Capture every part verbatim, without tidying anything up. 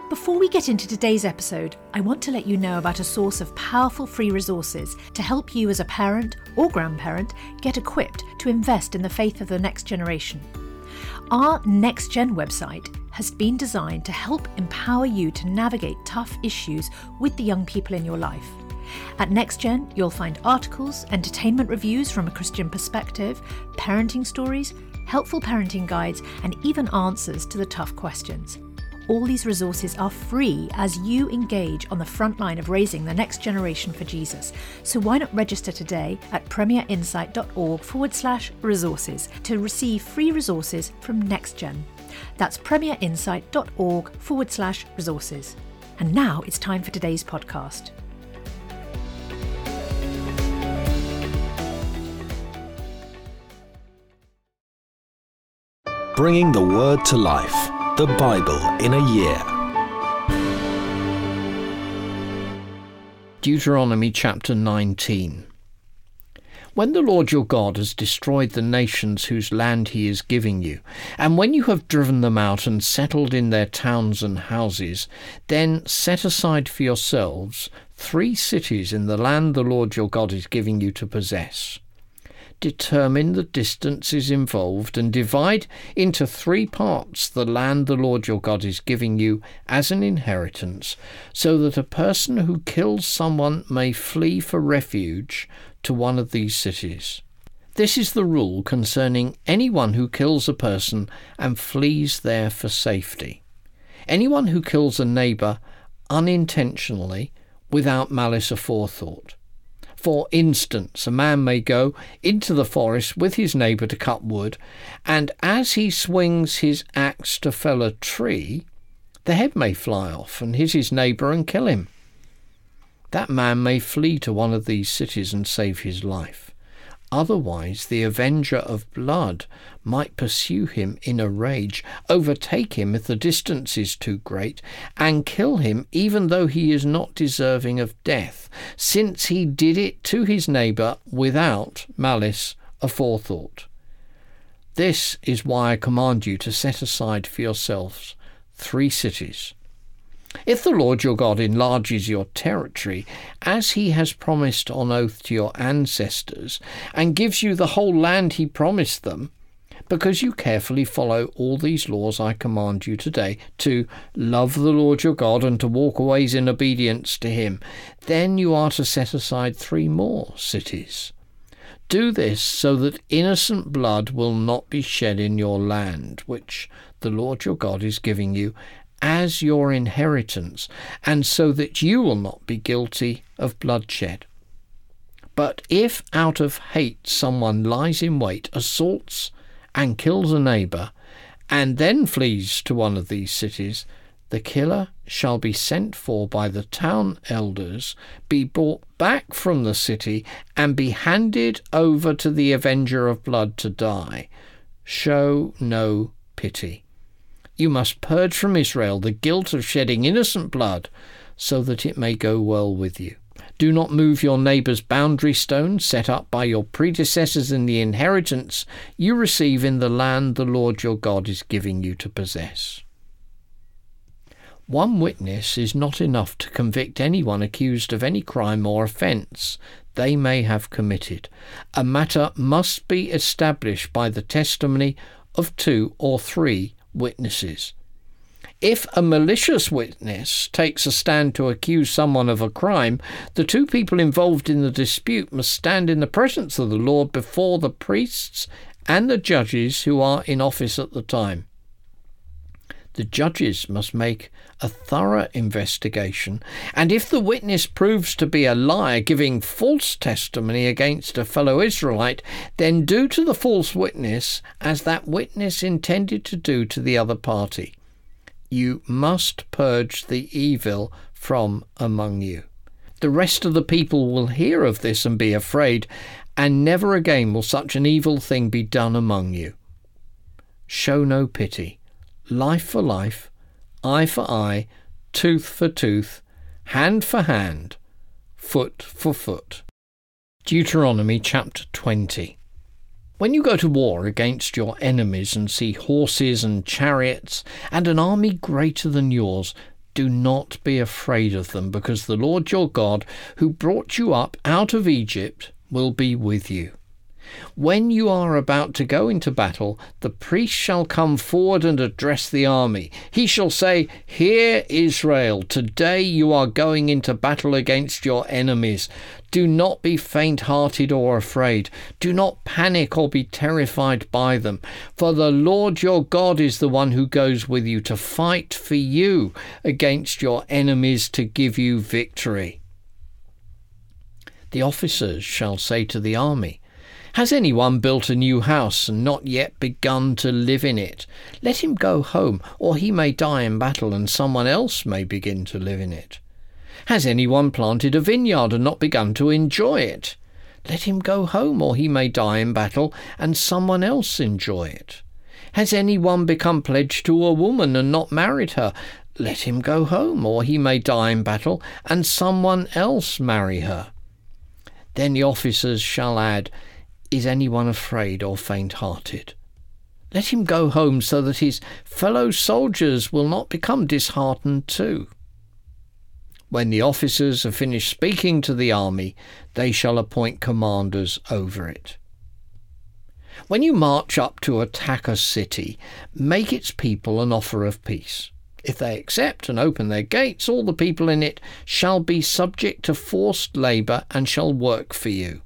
Before we get into today's episode, I want to let you know about a source of powerful free resources to help you as a parent or grandparent get equipped to invest in the faith of the next generation. Our Next Gen website has been designed to help empower you to navigate tough issues with the young people in your life. At Next Gen, you'll find articles, entertainment reviews from a Christian perspective, parenting stories, helpful parenting guides, and even answers to the tough questions. All these resources are free as you engage on the front line of raising the next generation for Jesus. So why not register today at premierinsight.org forward slash resources to receive free resources from NextGen. That's premierinsight.org forward slash resources. And now it's time for today's podcast. Bringing the Word to life. The Bible in a year. Deuteronomy chapter nineteen. When the Lord your God has destroyed the nations whose land he is giving you, and when you have driven them out and settled in their towns and houses, then set aside for yourselves three cities in the land the Lord your God is giving you to possess. Determine the distances involved and divide into three parts the land the Lord your God is giving you as an inheritance, so that a person who kills someone may flee for refuge to one of these cities. This is the rule concerning anyone who kills a person and flees there for safety. Anyone who kills a neighbour unintentionally without malice aforethought. For instance, a man may go into the forest with his neighbour to cut wood, and as he swings his axe to fell a tree, the head may fly off and hit his neighbour and kill him. That man may flee to one of these cities and save his life. Otherwise, the avenger of blood might pursue him in a rage, overtake him if the distance is too great, and kill him even though he is not deserving of death, since he did it to his neighbour without malice aforethought. This is why I command you to set aside for yourselves three cities. If the Lord your God enlarges your territory, as he has promised on oath to your ancestors, and gives you the whole land he promised them, because you carefully follow all these laws I command you today, to love the Lord your God and to walk always in obedience to him, then you are to set aside three more cities. Do this so that innocent blood will not be shed in your land, which the Lord your God is giving you as your inheritance, and so that you will not be guilty of bloodshed. But if out of hate someone lies in wait, assaults and kills a neighbour, and then flees to one of these cities, the killer shall be sent for by the town elders, be brought back from the city, and be handed over to the avenger of blood to die. Show no pity. You must purge from Israel the guilt of shedding innocent blood, so that it may go well with you. Do not move your neighbour's boundary stone set up by your predecessors in the inheritance you receive in the land the Lord your God is giving you to possess. One witness is not enough to convict anyone accused of any crime or offence they may have committed. A matter must be established by the testimony of two or three witnesses. If a malicious witness takes a stand to accuse someone of a crime, the two people involved in the dispute must stand in the presence of the Lord before the priests and the judges who are in office at the time. The judges must make a thorough investigation, and if the witness proves to be a liar, giving false testimony against a fellow Israelite, then do to the false witness as that witness intended to do to the other party. You must purge the evil from among you. The rest of the people will hear of this and be afraid, and never again will such an evil thing be done among you. Show no pity. Life for life, eye for eye, tooth for tooth, hand for hand, foot for foot. Deuteronomy chapter twenty. When you go to war against your enemies and see horses and chariots and an army greater than yours, Do not be afraid of them, because the Lord your God, who brought you up out of Egypt, will be with you. When you are about to go into battle, the priest shall come forward and address the army. He shall say, Hear, Israel, today you are going into battle against your enemies. Do not be faint-hearted or afraid. Do not panic or be terrified by them. For the Lord your God is the one who goes with you to fight for you against your enemies to give you victory. The officers shall say to the army, Has anyone built a new house and not yet begun to live in it? Let him go home, or he may die in battle and someone else may begin to live in it. Has anyone planted a vineyard and not begun to enjoy it? Let him go home, or he may die in battle and someone else enjoy it. Has anyone become pledged to a woman and not married her? Let him go home, or he may die in battle and someone else marry her. Then the officers shall add, Is anyone afraid or faint-hearted? Let him go home, so that his fellow soldiers will not become disheartened too. When the officers have finished speaking to the army, they shall appoint commanders over it. When you march up to attack a city, make its people an offer of peace. If they accept and open their gates, all the people in it shall be subject to forced labour and shall work for you.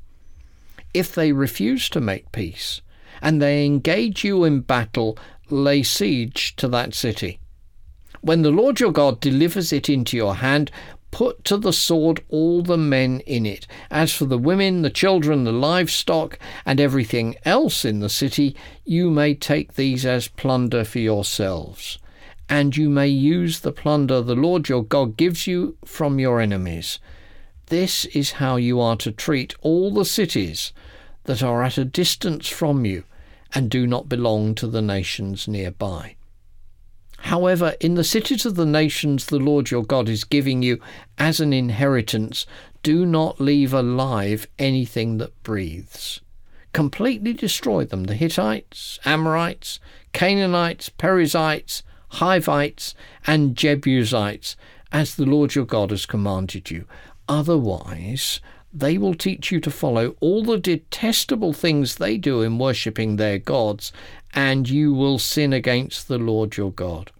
If they refuse to make peace, and they engage you in battle, lay siege to that city. When the Lord your God delivers it into your hand, put to the sword all the men in it. As for the women, the children, the livestock, and everything else in the city, you may take these as plunder for yourselves. And you may use the plunder the Lord your God gives you from your enemies. This is how you are to treat all the cities that are at a distance from you and do not belong to the nations nearby. However, in the cities of the nations the Lord your God is giving you as an inheritance, do not leave alive anything that breathes. Completely destroy them, the Hittites, Amorites, Canaanites, Perizzites, Hivites, and Jebusites, as the Lord your God has commanded you. Otherwise, they will teach you to follow all the detestable things they do in worshipping their gods, and you will sin against the Lord your God.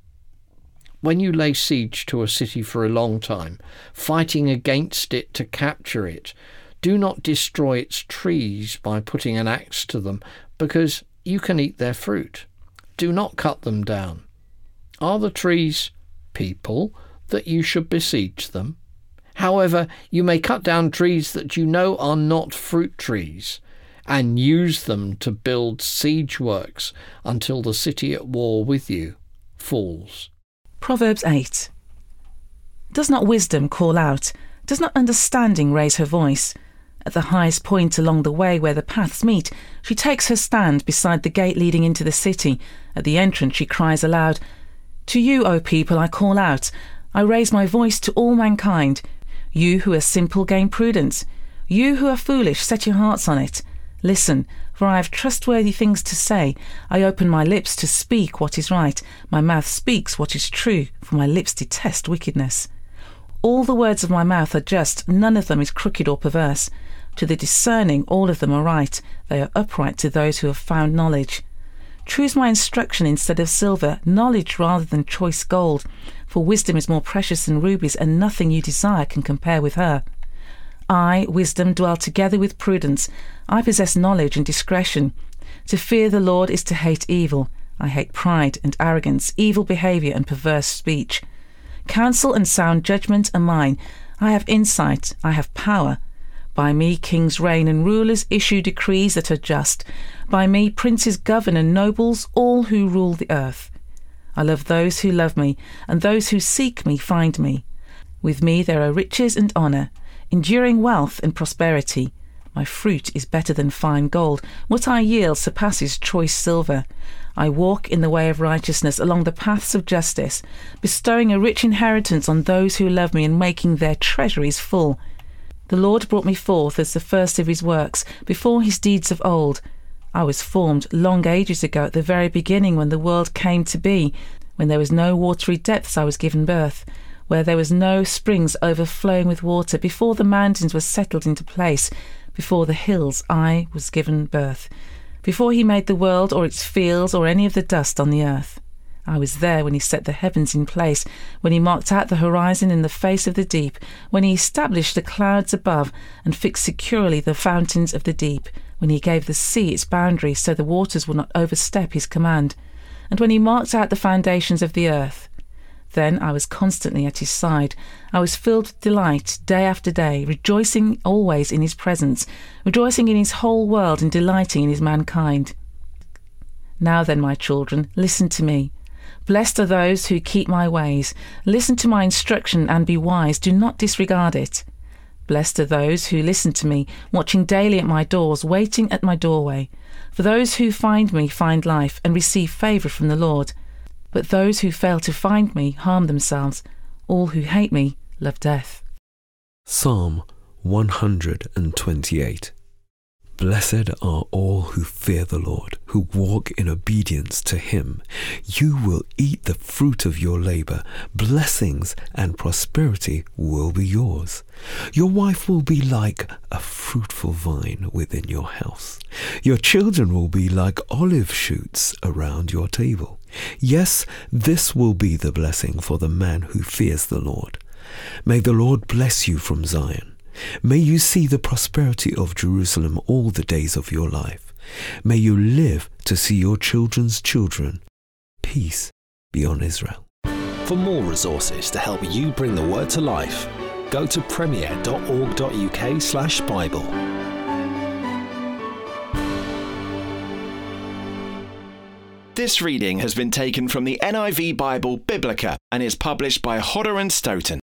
When you lay siege to a city for a long time, fighting against it to capture it, do not destroy its trees by putting an axe to them, because you can eat their fruit. Do not cut them down. Are the trees people that you should besiege them? However, you may cut down trees that you know are not fruit trees, and use them to build siege works until the city at war with you falls. Proverbs eight. Does not wisdom call out? Does not understanding raise her voice? At the highest point along the way where the paths meet, she takes her stand beside the gate leading into the city. At the entrance she cries aloud, To you, O people, I call out. I raise my voice to all mankind. You who are simple gain prudence. You who are foolish set your hearts on it. Listen, for I have trustworthy things to say. I open my lips to speak what is right. My mouth speaks what is true, for my lips detest wickedness. All the words of my mouth are just, none of them is crooked or perverse. To the discerning all of them are right. They are upright to those who have found knowledge. Choose my instruction instead of silver, knowledge rather than choice gold. For wisdom is more precious than rubies, and nothing you desire can compare with her. I, wisdom, dwell together with prudence. I possess knowledge and discretion. To fear the Lord is to hate evil. I hate pride and arrogance, evil behaviour and perverse speech. Counsel and sound judgment are mine. I have insight, I have power. By me kings reign and rulers issue decrees that are just. By me princes govern and nobles, all who rule the earth. I love those who love me, and those who seek me find me. With me there are riches and honour, enduring wealth and prosperity. My fruit is better than fine gold. What I yield surpasses choice silver. I walk in the way of righteousness along the paths of justice, bestowing a rich inheritance on those who love me and making their treasuries full. The Lord brought me forth as the first of his works, before his deeds of old. I was formed long ages ago at the very beginning when the world came to be. When there was no watery depths I was given birth, where there was no springs overflowing with water, before the mountains were settled into place, before the hills I was given birth, before he made the world or its fields or any of the dust on the earth. I was there when he set the heavens in place, when he marked out the horizon in the face of the deep, when he established the clouds above and fixed securely the fountains of the deep, when he gave the sea its boundaries so the waters would not overstep his command, and when he marked out the foundations of the earth. Then I was constantly at his side. I was filled with delight day after day, rejoicing always in his presence, rejoicing in his whole world and delighting in his mankind. Now then, my children, listen to me. Blessed are those who keep my ways. Listen to my instruction and be wise. Do not disregard it. Blessed are those who listen to me, watching daily at my doors, waiting at my doorway. For those who find me find life and receive favour from the Lord. But those who fail to find me harm themselves. All who hate me love death. Psalm one hundred twenty-eight. Blessed are all who fear the Lord, who walk in obedience to him. You will eat the fruit of your labour. Blessings and prosperity will be yours. Your wife will be like a fruitful vine within your house. Your children will be like olive shoots around your table. Yes, this will be the blessing for the man who fears the Lord. May the Lord bless you from Zion. May you see the prosperity of Jerusalem all the days of your life. May you live to see your children's children. Peace be on Israel. For more resources to help you bring the word to life, go to premier dot org dot U K slash Bible. This reading has been taken from the N I V Bible Biblica and is published by Hodder and Stoughton.